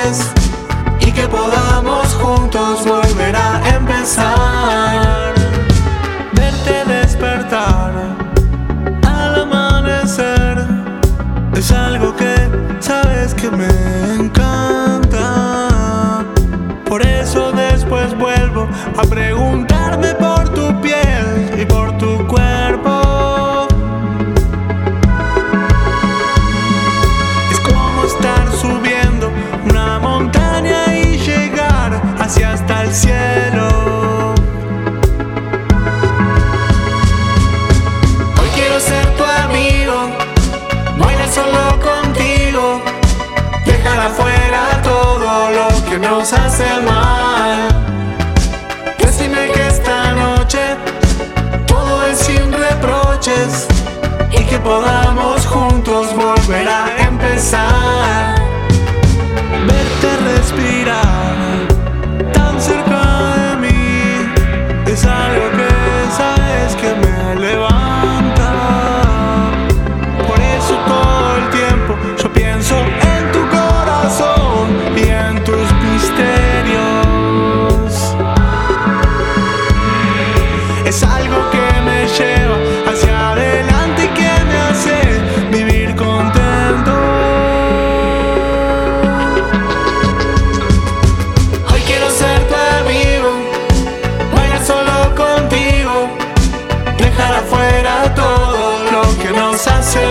reproches y que podamos juntos volver a empezar. Verte despertar al amanecer es algo que sabes que me encanta. Por eso después vuelvo a preguntarme por tu piel y por tu cuerpo. Es como estar subiendo una montaña y llegar hacia hasta el cielo. Hoy quiero ser tu amigo, bailar solo contigo, dejar afuera todo lo que nos hace mal. Decime que esta noche todo es sin reproches y que podamos juntos volver a empezar. Verte respirar tan cerca de mí es algo que sabes que me levanta. Por eso todo el tiempo yo pienso en tu corazón y en tus misterios. Es algo que me lleva hacia adelante y que me hace vivir contento. Hoy quiero ser tu amigo, bailar solo contigo, dejar afuera todo lo que nos hace